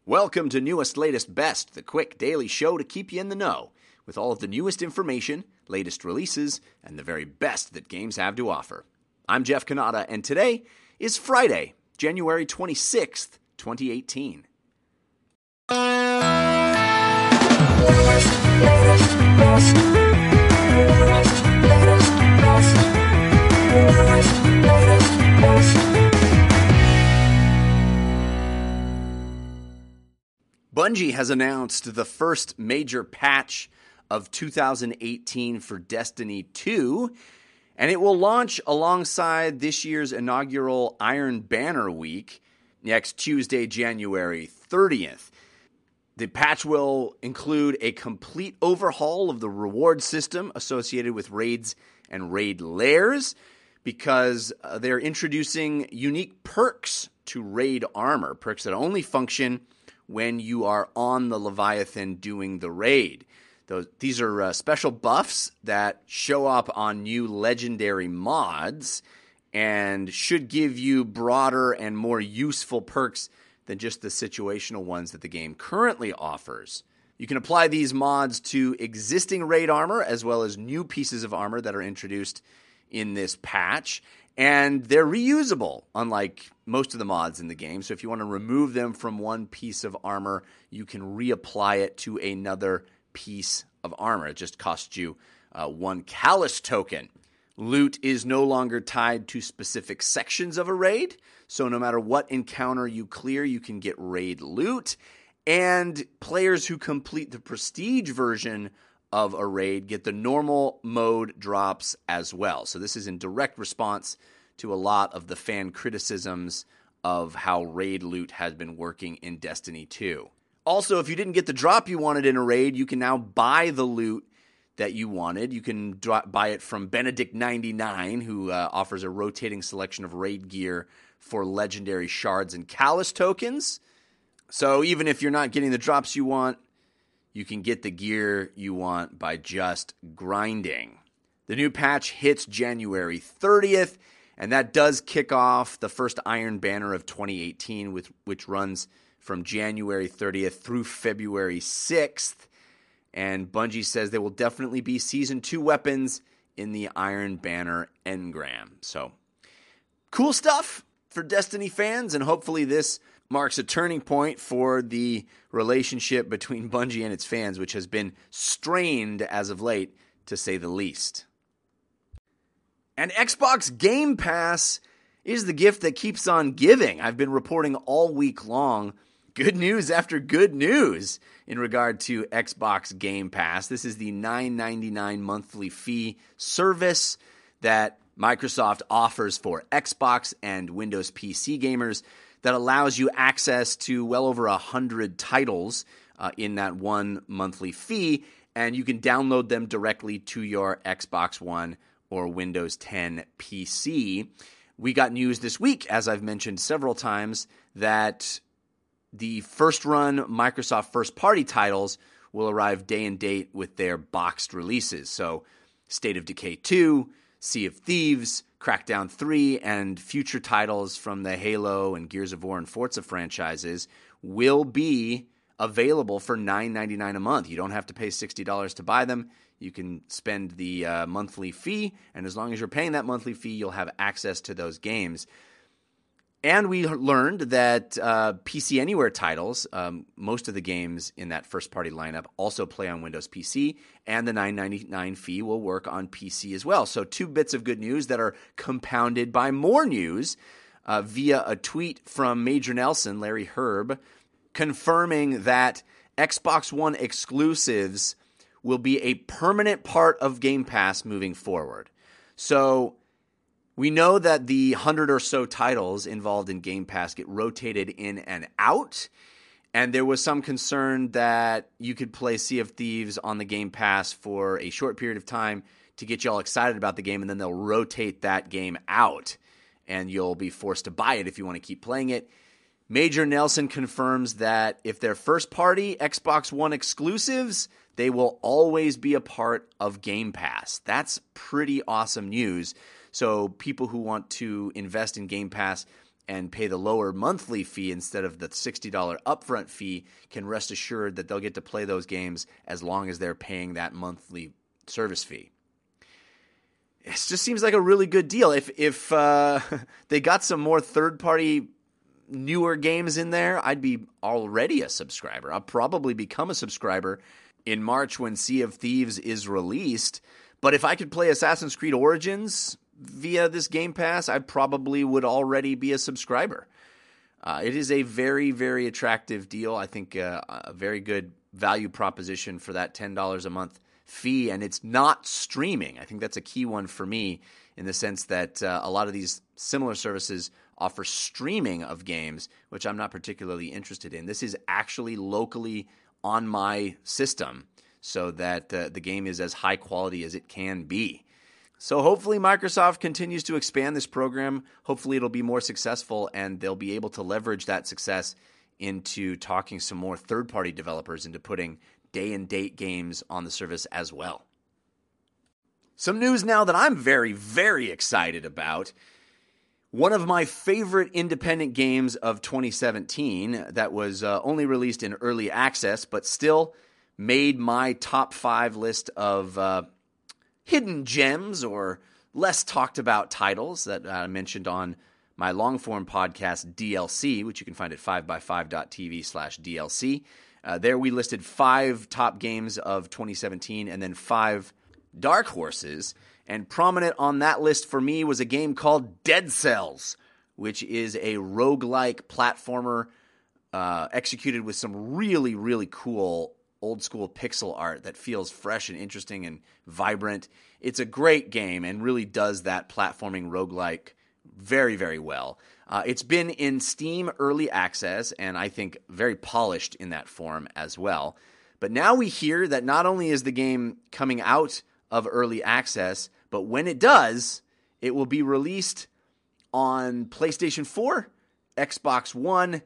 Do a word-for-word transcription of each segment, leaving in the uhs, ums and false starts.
Welcome to Newest, Latest, Best, the quick daily show to keep you in the know with all of the newest information, latest releases, and the very best that games have to offer. I'm Jeff Cannata, and today is Friday, January twenty-sixth, twenty eighteen. Bungie has announced the first major patch of two thousand eighteen for Destiny two, and it will launch alongside this year's inaugural Iron Banner Week next Tuesday, January thirtieth. The patch will include a complete overhaul of the reward system associated with raids and raid lairs, because uh, they're introducing unique perks to raid armor, perks that only function when you are on the Leviathan doing the raid. Those, these are uh, special buffs that show up on new legendary mods and should give you broader and more useful perks than just the situational ones that the game currently offers. You can apply these mods to existing raid armor as well as new pieces of armor that are introduced in this patch, and they're reusable, unlike most of the mods in the game. So if you want to remove them from one piece of armor, you can reapply it to another piece of armor. It just costs you uh, one Callus token. Loot is no longer tied to specific sections of a raid, so no matter what encounter you clear, you can get raid loot. And players who complete the prestige version of a raid get the normal mode drops as well. So this is in direct response to a lot of the fan criticisms of how raid loot has been working in Destiny two. Also, if you didn't get the drop you wanted in a raid, you can now buy the loot that you wanted. You can drop, buy it from Benedict ninety-nine, who uh, offers a rotating selection of raid gear for legendary shards and Callus tokens. So even if you're not getting the drops you want, you can get the gear you want by just grinding. The new patch hits January thirtieth, and that does kick off the first Iron Banner of twenty eighteen, with, which runs from January thirtieth through February sixth. And Bungie says there will definitely be Season two weapons in the Iron Banner engram. So, cool stuff for Destiny fans, and hopefully this marks a turning point for the relationship between Bungie and its fans, which has been strained as of late, to say the least. And Xbox Game Pass is the gift that keeps on giving. I've been reporting all week long good news after good news in regard to Xbox Game Pass. This is the nine ninety-nine monthly fee service that Microsoft offers for Xbox and Windows P C gamers that allows you access to well over one hundred titles uh, in that one monthly fee, and you can download them directly to your Xbox One or Windows ten P C. We got news this week, as I've mentioned several times, that the first-run Microsoft first-party titles will arrive day and date with their boxed releases. So State of Decay two, Sea of Thieves, Crackdown three, and future titles from the Halo and Gears of War and Forza franchises will be available for nine ninety-nine a month. You don't have to pay sixty dollars to buy them. You can spend the uh, monthly fee, and as long as you're paying that monthly fee, you'll have access to those games. And we learned that uh, P C Anywhere titles, um, most of the games in that first-party lineup, also play on Windows P C, and the nine ninety-nine fee will work on P C as well. So two bits of good news that are compounded by more news uh, via a tweet from Major Nelson, Larry Herb, confirming that Xbox One exclusives will be a permanent part of Game Pass moving forward. So we know that the hundred or so titles involved in Game Pass get rotated in and out, and there was some concern that you could play Sea of Thieves on the Game Pass for a short period of time to get you all excited about the game, and then they'll rotate that game out, and you'll be forced to buy it if you want to keep playing it. Major Nelson confirms that if they're first-party Xbox One exclusives, they will always be a part of Game Pass. That's pretty awesome news. So people who want to invest in Game Pass and pay the lower monthly fee instead of the sixty dollars upfront fee can rest assured that they'll get to play those games as long as they're paying that monthly service fee. It just seems like a really good deal. If if uh, they got some more third-party newer games in there, I'd be already a subscriber. I'll probably become a subscriber in March when Sea of Thieves is released. But if I could play Assassin's Creed Origins via this Game Pass, I probably would already be a subscriber. Uh, it is a very, very attractive deal. I think uh, a very good value proposition for that ten dollars a month fee, and it's not streaming. I think that's a key one for me in the sense that uh, a lot of these similar services offer streaming of games, which I'm not particularly interested in. This is actually locally on my system so that uh, the game is as high quality as it can be. So hopefully Microsoft continues to expand this program. Hopefully it'll be more successful and they'll be able to leverage that success into talking some more third-party developers into putting day-and-date games on the service as well. Some news now that I'm very, very excited about. One of my favorite independent games of twenty seventeen that was uh, only released in early access, but still made my top five list of uh, hidden gems or less talked about titles that I mentioned on my long-form podcast, D L C, which you can find at five by five dot t v slash D L C. Uh, there we listed five top games of twenty seventeen and then five dark horses. And prominent on that list for me was a game called Dead Cells, which is a roguelike platformer uh, executed with some really, really cool old-school pixel art that feels fresh and interesting and vibrant. It's a great game and really does that platforming roguelike very, very well. Uh, it's been in Steam Early Access, and I think very polished in that form as well. But now we hear that not only is the game coming out of Early Access, but when it does, it will be released on PlayStation four, Xbox One,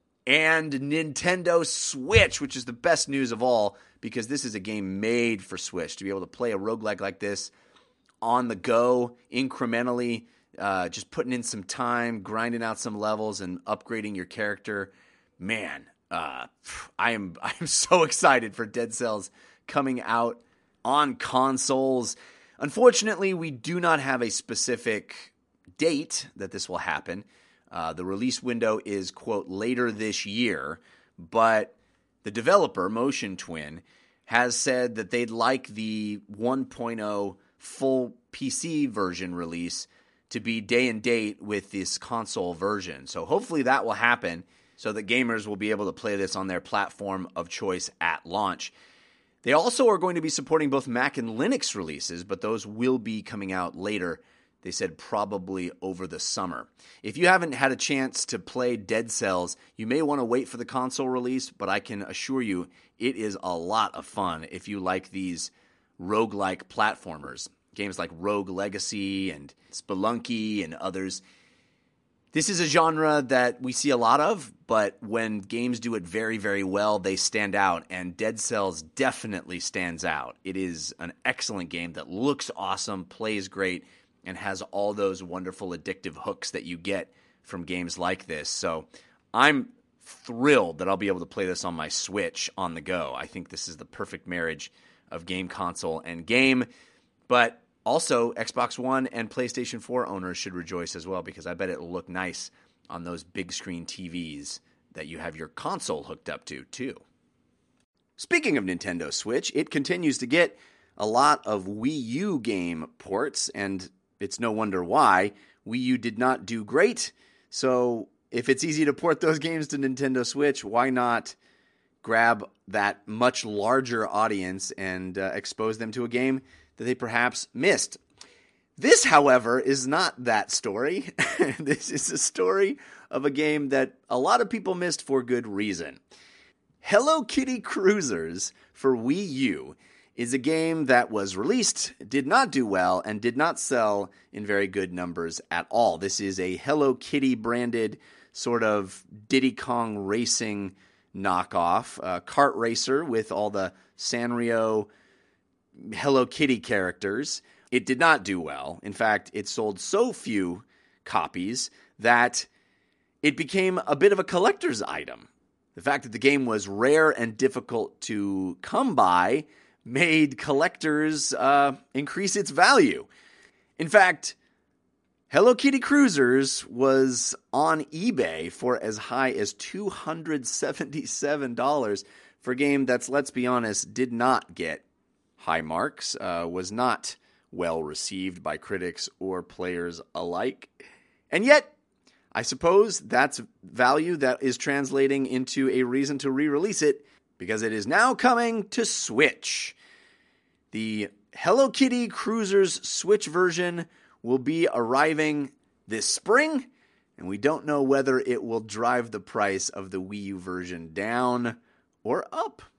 and Nintendo Switch, which is the best news of all, because this is a game made for Switch. To be able to play a roguelike like this on the go, incrementally, Uh, just putting in some time, grinding out some levels, and upgrading your character. Man, uh, I am I am so excited for Dead Cells coming out on consoles. Unfortunately, we do not have a specific date that this will happen. Uh, the release window is, quote, later this year, but the developer, Motion Twin, has said that they'd like the one point oh full P C version release to be day and date with this console version. So hopefully that will happen so that gamers will be able to play this on their platform of choice at launch. They also are going to be supporting both Mac and Linux releases, but those will be coming out later. They said probably over the summer. If you haven't had a chance to play Dead Cells, you may want to wait for the console release, but I can assure you it is a lot of fun if you like these roguelike platformers. Games like Rogue Legacy and Spelunky and others. This is a genre that we see a lot of, but when games do it very, very well, they stand out, and Dead Cells definitely stands out. It is an excellent game that looks awesome, plays great, and has all those wonderful addictive hooks that you get from games like this. So I'm thrilled that I'll be able to play this on my Switch on the go. I think this is the perfect marriage of game console and game. But also, Xbox One and PlayStation four owners should rejoice as well, because I bet it'll look nice on those big screen T Vs that you have your console hooked up to, too. Speaking of Nintendo Switch, it continues to get a lot of Wii U game ports, and it's no wonder why. Wii U did not do great, so if it's easy to port those games to Nintendo Switch, why not grab that much larger audience and uh, expose them to a game that they perhaps missed. This, however, is not that story. This is a story of a game that a lot of people missed for good reason. Hello Kitty Cruisers for Wii U is a game that was released, did not do well, and did not sell in very good numbers at all. This is a Hello Kitty branded sort of Diddy Kong racing knockoff, uh, kart racer with all the Sanrio Hello Kitty characters. It did not do well. In fact, it sold so few copies that it became a bit of a collector's item. The fact that the game was rare and difficult to come by made collectors uh, increase its value. In fact, Hello Kitty Cruisers was on eBay for as high as two hundred seventy-seven dollars for a game that's, let's be honest, did not get high marks, uh, was not well received by critics or players alike. And yet, I suppose that's value that is translating into a reason to re-release it, because it is now coming to Switch. The Hello Kitty Cruisers Switch version will be arriving this spring, and we don't know whether it will drive the price of the Wii U version down or up.